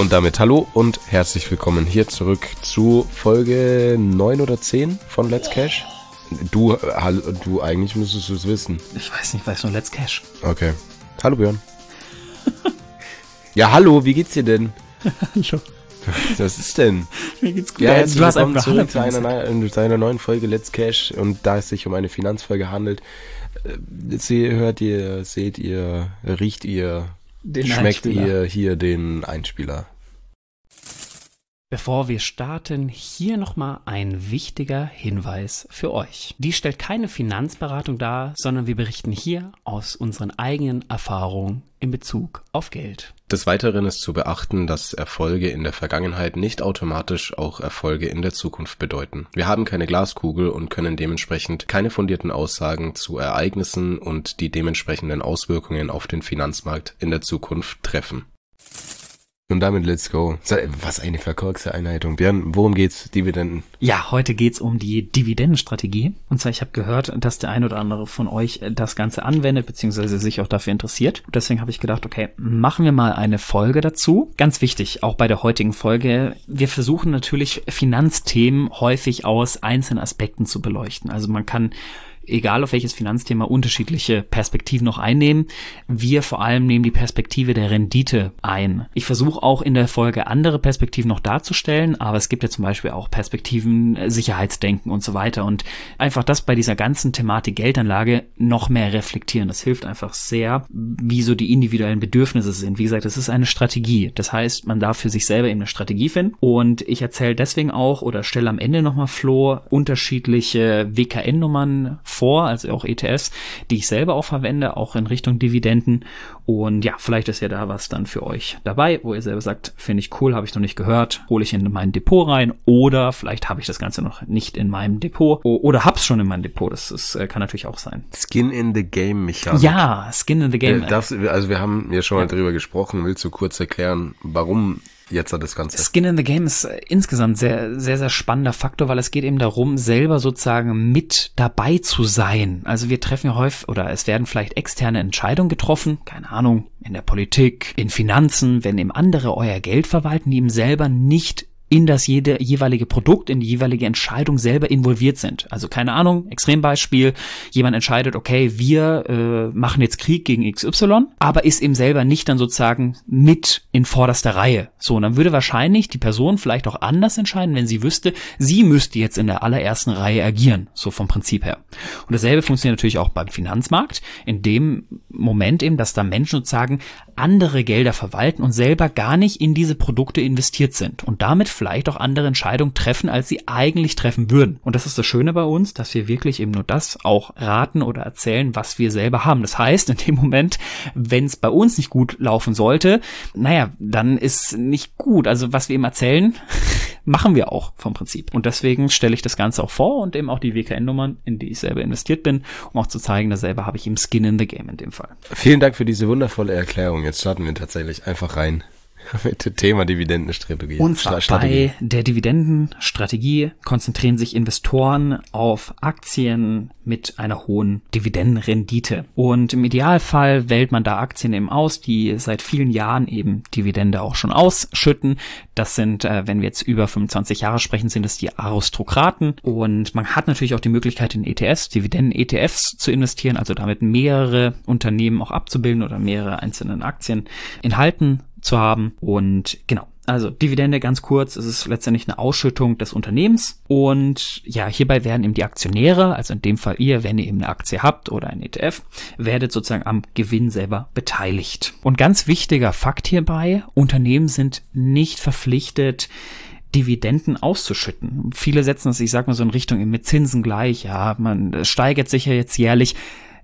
Und damit hallo und herzlich willkommen hier zurück zu Folge 9 oder 10 von Let's Cash. Du eigentlich müsstest du es wissen. Ich weiß nicht, ich weiß nur Let's Cash. Okay. Hallo Björn. Ja, hallo, wie geht's dir denn? Hallo. Was ist denn? Mir geht's gut. Ja, herzlich willkommen zurück zu einer neuen Folge Let's Cash. Und da es sich um eine Finanzfolge handelt, hört ihr, seht ihr, riecht ihr, schmeckt ihr hier den Einspieler. Bevor wir starten, hier nochmal ein wichtiger Hinweis für euch. Die stellt keine Finanzberatung dar, sondern wir berichten hier aus unseren eigenen Erfahrungen in Bezug auf Geld. Des Weiteren ist zu beachten, dass Erfolge in der Vergangenheit nicht automatisch auch Erfolge in der Zukunft bedeuten. Wir haben keine Glaskugel und können dementsprechend keine fundierten Aussagen zu Ereignissen und die dementsprechenden Auswirkungen auf den Finanzmarkt in der Zukunft treffen. Und damit let's go. Was eine verkorkste Einleitung. Björn, worum geht's? Dividenden? Ja, heute geht's um die Dividendenstrategie. Und zwar, ich habe gehört, dass der ein oder andere von euch das Ganze anwendet, beziehungsweise sich auch dafür interessiert. Deswegen habe ich gedacht, okay, machen wir mal eine Folge dazu. Ganz wichtig, auch bei der heutigen Folge, wir versuchen natürlich Finanzthemen häufig aus einzelnen Aspekten zu beleuchten. Also man kann, egal auf welches Finanzthema, unterschiedliche Perspektiven noch einnehmen. Wir vor allem nehmen die Perspektive der Rendite ein. Ich versuche auch in der Folge andere Perspektiven noch darzustellen, aber es gibt ja zum Beispiel auch Perspektiven Sicherheitsdenken und so weiter und einfach das bei dieser ganzen Thematik Geldanlage noch mehr reflektieren. Das hilft einfach sehr, wie so die individuellen Bedürfnisse sind. Wie gesagt, das ist eine Strategie. Das heißt, man darf für sich selber eben eine Strategie finden und ich erzähle deswegen auch oder stelle am Ende nochmal, Flo, unterschiedliche WKN-Nummern vor, also auch ETFs, die ich selber auch verwende, auch in Richtung Dividenden. Und ja, vielleicht ist ja da was dann für euch dabei, wo ihr selber sagt, finde ich cool, habe ich noch nicht gehört, hole ich in mein Depot rein oder vielleicht habe ich das Ganze noch nicht in meinem Depot oder hab's schon in meinem Depot. Das kann natürlich auch sein. Skin in the Game Mechanik. Ja, Skin in the Game. Also wir haben ja schon mal drüber gesprochen. Willst du kurz erklären, warum jetzt das Ganze? Skin in the Game ist insgesamt sehr, sehr, sehr spannender Faktor, weil es geht eben darum, selber sozusagen mit dabei zu sein. Also wir treffen ja häufig, oder es werden vielleicht externe Entscheidungen getroffen, keine Ahnung, in der Politik, in Finanzen, wenn eben andere euer Geld verwalten, die eben selber nicht in das jeweilige Produkt, in die jeweilige Entscheidung selber involviert sind. Also keine Ahnung, Extrembeispiel, jemand entscheidet, okay, wir machen jetzt Krieg gegen XY, aber ist eben selber nicht dann sozusagen mit in vorderster Reihe. So, und dann würde wahrscheinlich die Person vielleicht auch anders entscheiden, wenn sie wüsste, sie müsste jetzt in der allerersten Reihe agieren, so vom Prinzip her. Und dasselbe funktioniert natürlich auch beim Finanzmarkt, in dem Moment eben, dass da Menschen sozusagen andere Gelder verwalten und selber gar nicht in diese Produkte investiert sind und damit vielleicht auch andere Entscheidungen treffen, als sie eigentlich treffen würden. Und das ist das Schöne bei uns, dass wir wirklich eben nur das auch raten oder erzählen, was wir selber haben. Das heißt, in dem Moment, wenn es bei uns nicht gut laufen sollte, dann ist nicht gut. Also was wir eben erzählen, machen wir auch vom Prinzip. Und deswegen stelle ich das Ganze auch vor und eben auch die WKN-Nummern, in die ich selber investiert bin, um auch zu zeigen, dass selber habe ich eben Skin in the Game in dem Fall. Vielen Dank für diese wundervolle Erklärung. Jetzt starten wir tatsächlich einfach rein mit dem Thema Dividendenstrategie. Und zwar bei der Dividendenstrategie konzentrieren sich Investoren auf Aktien mit einer hohen Dividendenrendite. Und im Idealfall wählt man da Aktien eben aus, die seit vielen Jahren eben Dividende auch schon ausschütten. Das sind, wenn wir jetzt über 25 Jahre sprechen, sind es die Aristokraten. Und man hat natürlich auch die Möglichkeit, in ETFs, Dividenden-ETFs zu investieren, also damit mehrere Unternehmen auch abzubilden oder mehrere einzelne Aktien enthalten zu haben. Und genau, also Dividende ganz kurz, es ist letztendlich eine Ausschüttung des Unternehmens und ja, hierbei werden eben die Aktionäre, also in dem Fall ihr, wenn ihr eben eine Aktie habt oder ein ETF, werdet sozusagen am Gewinn selber beteiligt. Und ganz wichtiger Fakt hierbei, Unternehmen sind nicht verpflichtet, Dividenden auszuschütten. Viele setzen das, ich sag mal so in Richtung mit Zinsen gleich, ja, man steigert sich ja jetzt jährlich.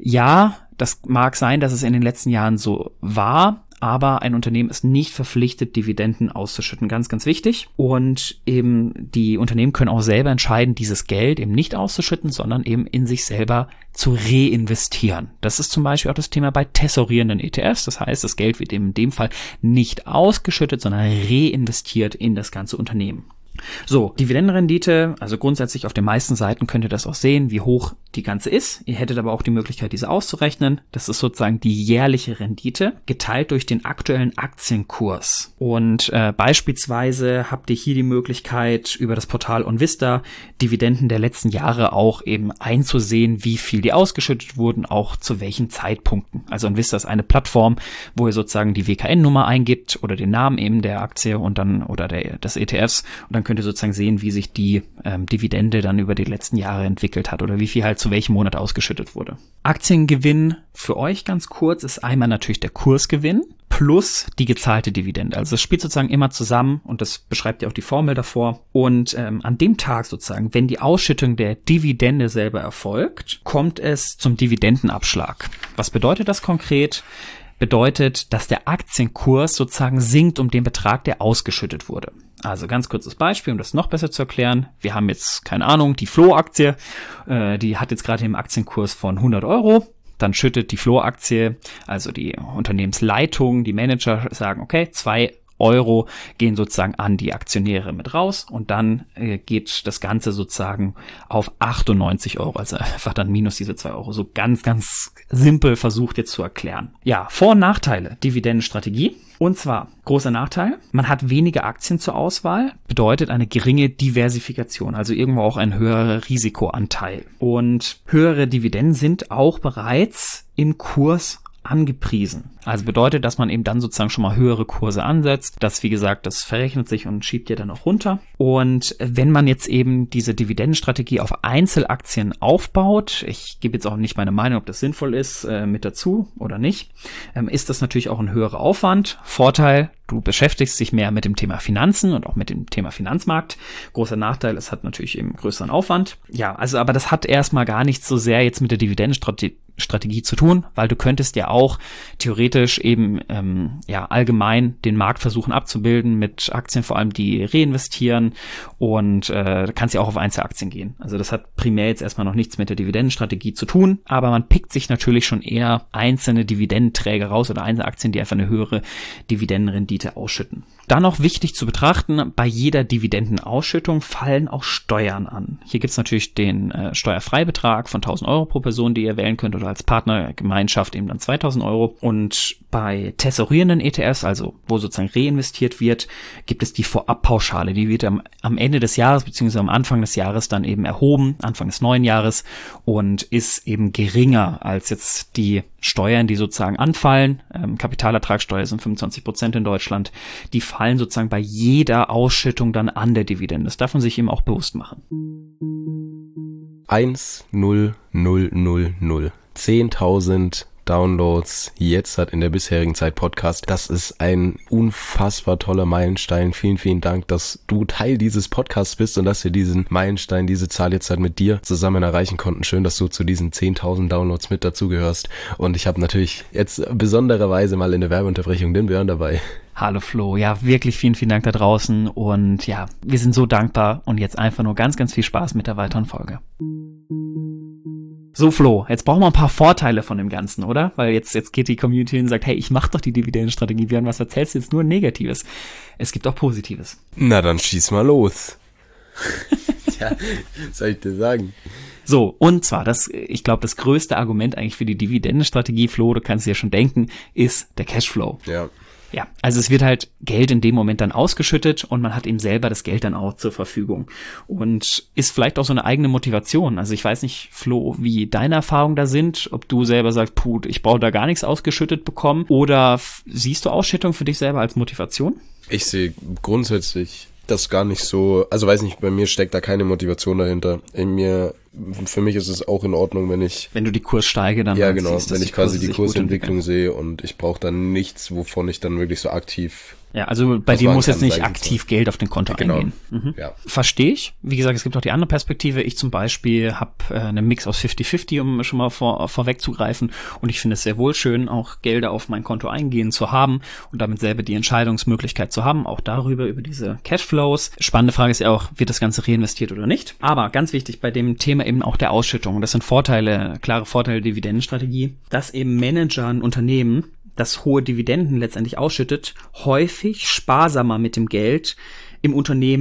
Ja, das mag sein, dass es in den letzten Jahren so war, aber ein Unternehmen ist nicht verpflichtet, Dividenden auszuschütten. Ganz, ganz wichtig. Und eben die Unternehmen können auch selber entscheiden, dieses Geld eben nicht auszuschütten, sondern eben in sich selber zu reinvestieren. Das ist zum Beispiel auch das Thema bei tesorierenden ETFs. Das heißt, das Geld wird eben in dem Fall nicht ausgeschüttet, sondern reinvestiert in das ganze Unternehmen. So, Dividendenrendite, also grundsätzlich auf den meisten Seiten könnt ihr das auch sehen, wie hoch die ganze ist. Ihr hättet aber auch die Möglichkeit, diese auszurechnen. Das ist sozusagen die jährliche Rendite, geteilt durch den aktuellen Aktienkurs. Und beispielsweise habt ihr hier die Möglichkeit, über das Portal OnVista Dividenden der letzten Jahre auch eben einzusehen, wie viel die ausgeschüttet wurden, auch zu welchen Zeitpunkten. Also OnVista ist eine Plattform, wo ihr sozusagen die WKN-Nummer eingibt oder den Namen eben der Aktie und dann oder des ETFs und dann könnt ihr sozusagen sehen, wie sich die Dividende dann über die letzten Jahre entwickelt hat oder wie viel halt zu welchem Monat ausgeschüttet wurde. Aktiengewinn für euch ganz kurz ist einmal natürlich der Kursgewinn plus die gezahlte Dividende. Also es spielt sozusagen immer zusammen und das beschreibt ja auch die Formel davor. Und an dem Tag sozusagen, wenn die Ausschüttung der Dividende selber erfolgt, kommt es zum Dividendenabschlag. Was bedeutet das konkret? Bedeutet, dass der Aktienkurs sozusagen sinkt um den Betrag, der ausgeschüttet wurde. Also ganz kurzes Beispiel, um das noch besser zu erklären. Wir haben jetzt, keine Ahnung, die Flo-Aktie, die hat jetzt gerade den Aktienkurs von 100 Euro. Dann schüttet die Flo-Aktie, also die Unternehmensleitung, die Manager sagen, okay, 2 Euro gehen sozusagen an die Aktionäre mit raus und dann geht das Ganze sozusagen auf 98 Euro, also einfach dann minus diese 2 Euro. So ganz, ganz simpel versucht jetzt zu erklären. Ja, Vor- und Nachteile, Dividendenstrategie. Und zwar, großer Nachteil, man hat weniger Aktien zur Auswahl, bedeutet eine geringe Diversifikation, also irgendwo auch ein höherer Risikoanteil. Und höhere Dividenden sind auch bereits im Kurs angepriesen. Also bedeutet, dass man eben dann sozusagen schon mal höhere Kurse ansetzt. Das, wie gesagt, das verrechnet sich und schiebt ja dann auch runter. Und wenn man jetzt eben diese Dividendenstrategie auf Einzelaktien aufbaut, ich gebe jetzt auch nicht meine Meinung, ob das sinnvoll ist, mit dazu oder nicht, ist das natürlich auch ein höherer Aufwand. Vorteil, du beschäftigst dich mehr mit dem Thema Finanzen und auch mit dem Thema Finanzmarkt. Großer Nachteil, es hat natürlich eben größeren Aufwand. Ja, also aber das hat erstmal gar nichts so sehr jetzt mit der Dividendenstrategie zu tun, weil du könntest ja auch theoretisch eben allgemein den Markt versuchen abzubilden mit Aktien, vor allem die reinvestieren und kannst ja auch auf Einzelaktien gehen. Also das hat primär jetzt erstmal noch nichts mit der Dividendenstrategie zu tun, aber man pickt sich natürlich schon eher einzelne Dividendenträger raus oder Einzelaktien, die einfach eine höhere Dividendenrendite ausschütten. Dann noch wichtig zu betrachten, bei jeder Dividendenausschüttung fallen auch Steuern an. Hier gibt's natürlich den Steuerfreibetrag von 1.000 Euro pro Person, die ihr wählen könnt, oder als Partnergemeinschaft eben dann 2.000 Euro. Und bei tesorierenden ETFs, also wo sozusagen reinvestiert wird, gibt es die Vorabpauschale. Die wird am Ende des Jahres bzw. am Anfang des Jahres dann eben erhoben, Anfang des neuen Jahres, und ist eben geringer als jetzt die Steuern, die sozusagen anfallen. Kapitalertragssteuer sind 25% in Deutschland. Die fallen sozusagen bei jeder Ausschüttung dann an der Dividende. Das darf man sich eben auch bewusst machen. 1,000. 10.000 Downloads jetzt hat in der bisherigen Zeit Podcast. Das ist ein unfassbar toller Meilenstein. Vielen, vielen Dank, dass du Teil dieses Podcasts bist und dass wir diesen Meilenstein, diese Zahl jetzt halt mit dir zusammen erreichen konnten. Schön, dass du zu diesen 10.000 Downloads mit dazugehörst. Und ich habe natürlich jetzt besondererweise mal in der Werbeunterbrechung den Björn dabei. Hallo Flo, ja wirklich vielen, vielen Dank da draußen und ja, wir sind so dankbar und jetzt einfach nur ganz, ganz viel Spaß mit der weiteren Folge. So Flo, jetzt brauchen wir ein paar Vorteile von dem Ganzen, oder? Weil jetzt geht die Community und sagt, hey, ich mach doch die Dividendenstrategie, Björn, was erzählst du jetzt nur Negatives? Es gibt auch Positives. Na dann schieß mal los. Ja, was soll ich dir sagen? So, und zwar, ich glaube, das größte Argument eigentlich für die Dividendenstrategie, Flo, du kannst dir ja schon denken, ist der Cashflow. Ja. Ja, also es wird halt Geld in dem Moment dann ausgeschüttet und man hat eben selber das Geld dann auch zur Verfügung und ist vielleicht auch so eine eigene Motivation. Also ich weiß nicht, Flo, wie deine Erfahrungen da sind, ob du selber sagst, puh, ich brauche da gar nichts ausgeschüttet bekommen, oder siehst du Ausschüttung für dich selber als Motivation? Ich sehe grundsätzlich das gar nicht so, also weiß nicht, bei mir steckt da keine Motivation dahinter. Für mich ist es auch in Ordnung, wenn du die Kurssteige dann ja genau, wenn ich quasi die Kursentwicklung sehe und ich brauche dann nichts, wovon ich dann wirklich so aktiv. Ja, also bei dir muss jetzt nicht aktiv Geld auf den Konto eingehen. Mhm. Ja. Verstehe ich. Wie gesagt, es gibt auch die andere Perspektive. Ich zum Beispiel habe einen Mix aus 50-50, um schon mal vorwegzugreifen. Und ich finde es sehr wohl schön, auch Gelder auf mein Konto eingehen zu haben und damit selber die Entscheidungsmöglichkeit zu haben, auch darüber, über diese Cashflows. Spannende Frage ist ja auch, wird das Ganze reinvestiert oder nicht? Aber ganz wichtig bei dem Thema eben auch der Ausschüttung. Das sind Vorteile, klare Vorteile der Dividendenstrategie, dass eben Manager ein Unternehmen, das hohe Dividenden letztendlich ausschüttet, häufig sparsamer mit dem Geld im Unternehmen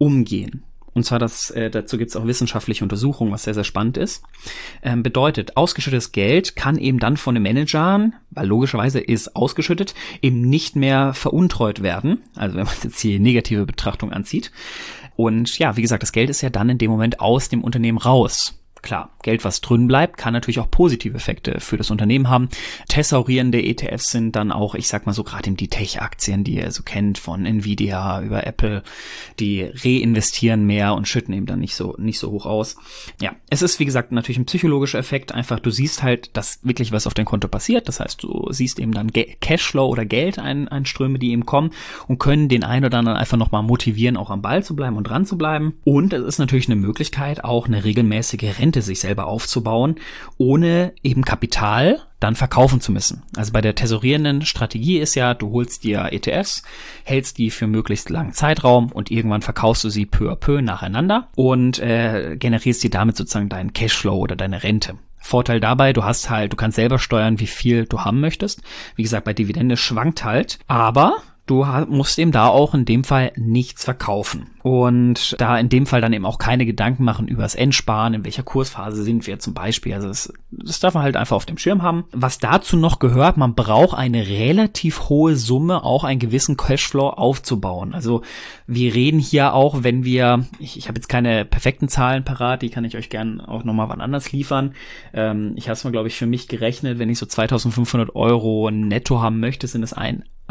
umgehen. Und zwar dazu gibt es auch wissenschaftliche Untersuchungen, was sehr, sehr spannend ist. Bedeutet, ausgeschüttetes Geld kann eben dann von den Managern, weil logischerweise ist ausgeschüttet, eben nicht mehr veruntreut werden. Also wenn man jetzt hier negative Betrachtung anzieht. Und ja, wie gesagt, das Geld ist ja dann in dem Moment aus dem Unternehmen raus. Klar, Geld, was drin bleibt, kann natürlich auch positive Effekte für das Unternehmen haben. Thesaurierende ETFs sind dann auch, ich sag mal so, gerade die Tech-Aktien, die ihr so kennt, von Nvidia über Apple, die reinvestieren mehr und schütten eben dann nicht so hoch aus. Ja, es ist, wie gesagt, natürlich ein psychologischer Effekt. Einfach, du siehst halt, dass wirklich was auf dein Konto passiert. Das heißt, du siehst eben dann Cashflow oder Geldeinströme, die eben kommen und können den einen oder anderen einfach nochmal motivieren, auch am Ball zu bleiben und dran zu bleiben. Und es ist natürlich eine Möglichkeit, auch eine regelmäßige Rente sich selber aufzubauen, ohne eben Kapital dann verkaufen zu müssen. Also bei der tesorierenden Strategie ist ja, du holst dir ETFs, hältst die für möglichst langen Zeitraum und irgendwann verkaufst du sie peu à peu nacheinander und generierst dir damit sozusagen deinen Cashflow oder deine Rente. Vorteil dabei, du kannst selber steuern, wie viel du haben möchtest. Wie gesagt, bei Dividende schwankt halt, aber du musst eben da auch in dem Fall nichts verkaufen. Und da in dem Fall dann eben auch keine Gedanken machen über das Endsparen, in welcher Kursphase sind wir zum Beispiel. Also das darf man halt einfach auf dem Schirm haben. Was dazu noch gehört, man braucht eine relativ hohe Summe, auch einen gewissen Cashflow aufzubauen. Also wir reden hier auch, wenn wir, ich habe jetzt keine perfekten Zahlen parat, die kann ich euch gern auch nochmal wann anders liefern. Ich habe es mal, glaube ich, für mich gerechnet, wenn ich so 2.500 Euro netto haben möchte, sind es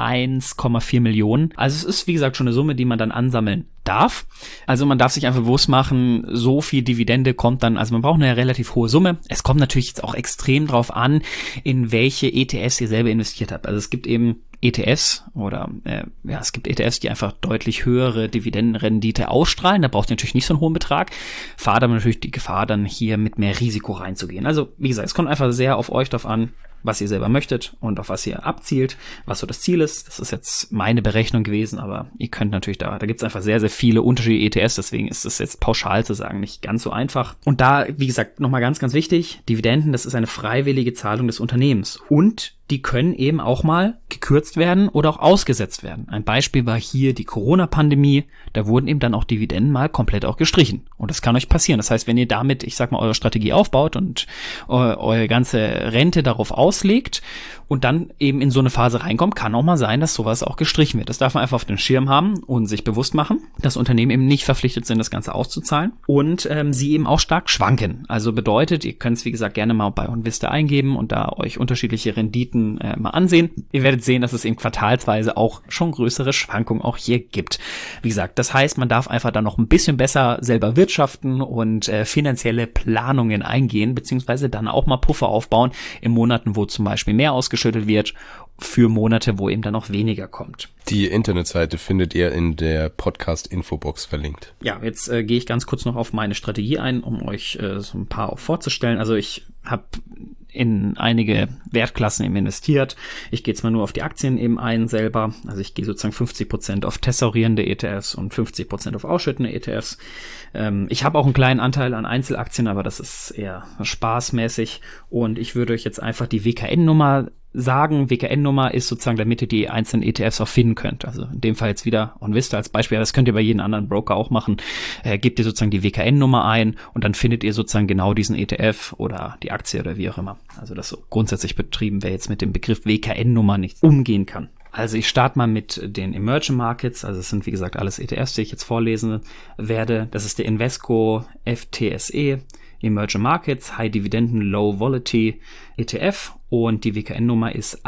1,4 Millionen. Also es ist, wie gesagt, schon eine Summe, die man dann ansammeln darf. Also man darf sich einfach bewusst machen, so viel Dividende kommt dann, also man braucht eine relativ hohe Summe. Es kommt natürlich jetzt auch extrem drauf an, in welche ETFs ihr selber investiert habt. Also es gibt eben ETFs es gibt ETFs, die einfach deutlich höhere Dividendenrendite ausstrahlen. Da braucht ihr natürlich nicht so einen hohen Betrag. Fahrt aber natürlich die Gefahr, dann hier mit mehr Risiko reinzugehen. Also wie gesagt, es kommt einfach sehr auf euch drauf an, was ihr selber möchtet und auf was ihr abzielt, was so das Ziel ist. Das ist jetzt meine Berechnung gewesen, aber ihr könnt natürlich da gibt es einfach sehr, sehr viele unterschiedliche ETFs, deswegen ist es jetzt pauschal zu sagen nicht ganz so einfach. Und da, wie gesagt, nochmal ganz, ganz wichtig, Dividenden, das ist eine freiwillige Zahlung des Unternehmens und die können eben auch mal gekürzt werden oder auch ausgesetzt werden. Ein Beispiel war hier die Corona-Pandemie. Da wurden eben dann auch Dividenden mal komplett auch gestrichen. Und das kann euch passieren. Das heißt, wenn ihr damit, ich sag mal, eure Strategie aufbaut und eure ganze Rente darauf auslegt und dann eben in so eine Phase reinkommt, kann auch mal sein, dass sowas auch gestrichen wird. Das darf man einfach auf den Schirm haben und sich bewusst machen, dass Unternehmen eben nicht verpflichtet sind, das Ganze auszuzahlen und sie eben auch stark schwanken. Also bedeutet, ihr könnt es, wie gesagt, gerne mal bei OnVista eingeben und da euch unterschiedliche Renditen mal ansehen. Ihr werdet sehen, dass es eben quartalsweise auch schon größere Schwankungen auch hier gibt. Wie gesagt, das heißt, man darf einfach dann noch ein bisschen besser selber wirtschaften und finanzielle Planungen eingehen, beziehungsweise dann auch mal Puffer aufbauen in Monaten, wo zum Beispiel mehr ausgeschüttet wird, für Monate, wo eben dann noch weniger kommt. Die Internetseite findet ihr in der Podcast-Infobox verlinkt. Ja, jetzt gehe ich ganz kurz noch auf meine Strategie ein, um euch so ein paar auch vorzustellen. Also ich habe in einige Wertklassen eben investiert. Ich gehe jetzt mal nur auf die Aktien eben ein selber. Also ich gehe sozusagen 50% auf thesaurierende ETFs und 50% auf ausschüttende ETFs. Ich habe auch einen kleinen Anteil an Einzelaktien, aber das ist eher spaßmäßig. Und ich würde euch jetzt einfach die WKN-Nummer sagen. WKN-Nummer ist sozusagen, damit ihr die einzelnen ETFs auch finden könnt. Also in dem Fall jetzt wieder OnVista als Beispiel. Das könnt ihr bei jedem anderen Broker auch machen. Gebt ihr sozusagen die WKN-Nummer ein und dann findet ihr sozusagen genau diesen ETF oder die Aktie oder wie auch immer. Also das so grundsätzlich betrieben, wer jetzt mit dem Begriff WKN-Nummer nicht umgehen kann. Also ich starte mal mit den Emerging Markets, also es sind wie gesagt alles ETFs, die ich jetzt vorlesen werde. Das ist der Invesco FTSE Emerging Markets High Dividenden Low Volatility ETF und die WKN-Nummer ist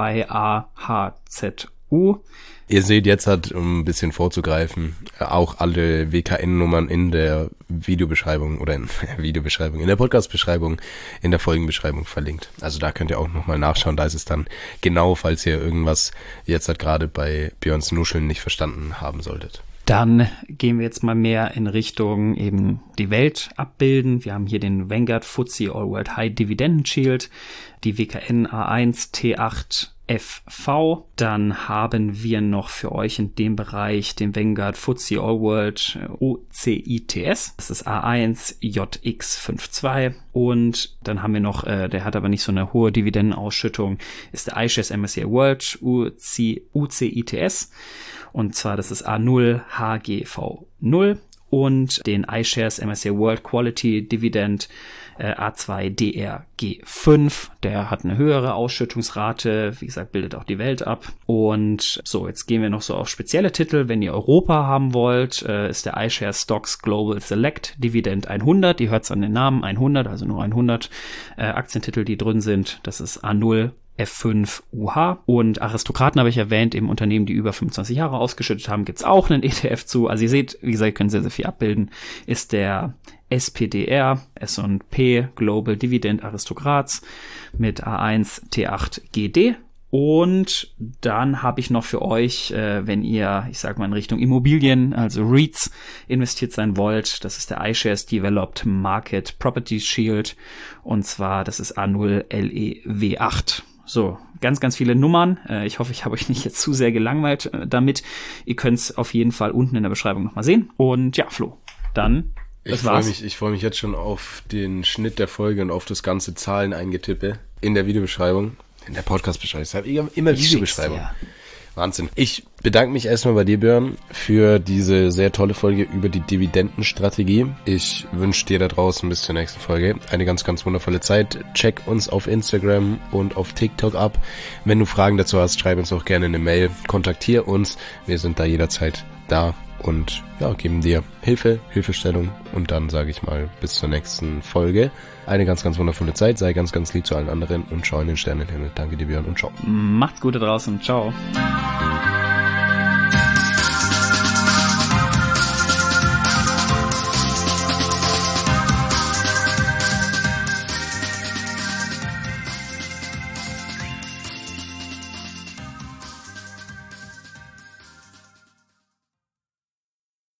A2AHZU. Ihr seht jetzt um ein bisschen vorzugreifen, auch alle WKN-Nummern in der Videobeschreibung oder in der Podcast-Beschreibung, in der Folgenbeschreibung verlinkt. Also da könnt ihr auch nochmal nachschauen, da ist es dann genau, falls ihr irgendwas jetzt gerade bei Björns Nuscheln nicht verstanden haben solltet. Dann gehen wir jetzt mal mehr in Richtung eben die Welt abbilden. Wir haben hier den Vanguard FTSE All World High Dividend Shield, die WKN A1 T8 FV. Dann haben wir noch für euch in dem Bereich den Vanguard FTSE All World UCITS. Das ist A1 JX52. Und dann haben wir noch, der hat aber nicht so eine hohe Dividendenausschüttung, ist der iShares MSCI World UCITS. Und zwar, das ist A0 HGV0 und den iShares MSCI World Quality Dividend A2DRG5. Der hat eine höhere Ausschüttungsrate, wie gesagt, bildet auch die Welt ab. Und so, jetzt gehen wir noch so auf spezielle Titel. Wenn ihr Europa haben wollt, ist der iShares Stocks Global Select Dividend 100. Ihr hört es an den Namen, 100, also nur 100 Aktientitel, die drin sind. Das ist A0 F5 UH. Und Aristokraten habe ich erwähnt, eben Unternehmen, die über 25 Jahre ausgeschüttet haben, gibt es auch einen ETF zu. Also ihr seht, wie gesagt, ihr könnt sehr, sehr viel abbilden. Ist der SPDR, S&P Global Dividend Aristocrats mit A1 T8 GD. Und dann habe ich noch für euch, wenn ihr, ich sag mal, in Richtung Immobilien, also REITs, investiert sein wollt, das ist der iShares Developed Market Property Shield. Und zwar, das ist A0 LEW8. So, ganz, ganz viele Nummern. Ich hoffe, ich habe euch nicht jetzt zu sehr gelangweilt damit. Ihr könnt es auf jeden Fall unten in der Beschreibung nochmal sehen. Und ja, Flo, dann Ich freue mich jetzt schon auf den Schnitt der Folge und auf das ganze Zahlen eingetippe in der Videobeschreibung, in der Podcast-Beschreibung. Ich habe immer Videobeschreibung. Wahnsinn. Ich bedanke mich erstmal bei dir, Björn, für diese sehr tolle Folge über die Dividendenstrategie. Ich wünsche dir da draußen bis zur nächsten Folge eine ganz, ganz wundervolle Zeit. Check uns auf Instagram und auf TikTok ab. Wenn du Fragen dazu hast, schreib uns auch gerne eine Mail. Kontaktier uns. Wir sind da jederzeit da. Und ja, geben dir Hilfestellung und dann sage ich mal bis zur nächsten Folge. Eine ganz, ganz wundervolle Zeit, sei ganz, ganz lieb zu allen anderen und schau in den Sternenhimmel. Danke dir, Björn, und ciao. Macht's gut da draußen, ciao.